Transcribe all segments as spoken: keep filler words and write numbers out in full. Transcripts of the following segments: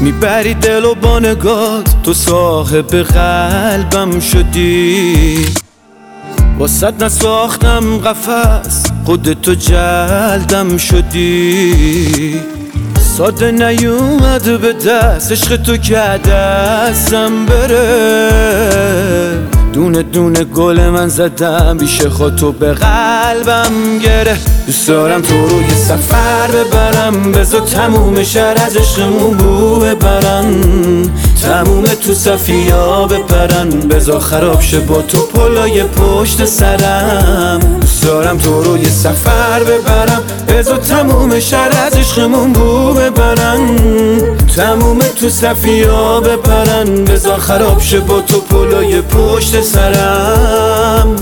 میبری دل و با نگات، تو صاحب قلبم شدی. واسد نساختم قفس، خودتو جلدم شدی. ساده نیومد به دست، عشق تو که دستم بره. دونه دونه گل من زدم، بیش خودتو به قلبم گره. دوست دارم تو رو یه سفر ببرم، بذار تموم شهر از عشقمون بو ببرن. تموم تو صفیا بپرن، بذار خراب شه با تو پلای پشت سرم. دوست دارم تو رو یه سفر ببرم، بذار تموم شهر از عشقمون بو ببرن. تموم تو صفیا بپرن، بذار خراب شه با تو پلای پشت سرم.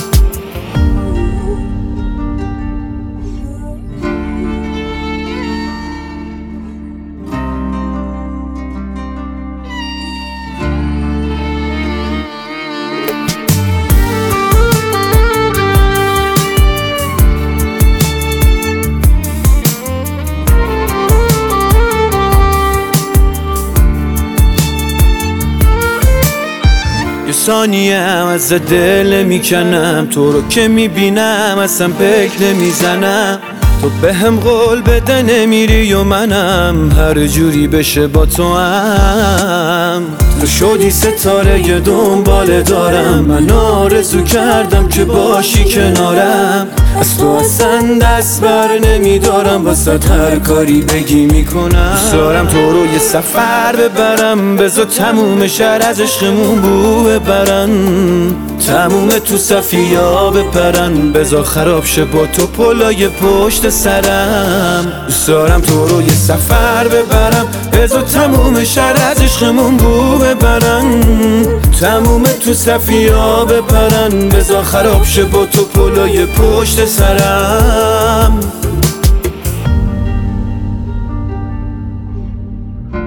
یه ثانیه هم از دل میکنم، تو رو که میبینم اصلا فکر نمیزنم. تو به هم قول بده نمیری و منم هر جوری بشه با تو هم. تو شدی ستاره یه دنباله دارم، من آرزو کردم که باشی کنارم. از تو اصلا دست بر نمیدارم، واسه هر کاری بگی میکنم. دوست دارم تو رو یه سفر ببرم، بذار تموم شهر از عشقمون بو ببرن. تموم تو صفیا بپرن، بذار خراب شه با تو پلای پشت سرم. دوست دارم تو رو یه سفر ببرم، بذار تموم شهر از عشقمون بو ببرن. تموم تو صفیا بپرن، بذار خراب شه با تو پلای پشت سرم.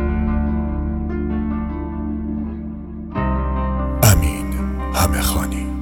امین همه خانی.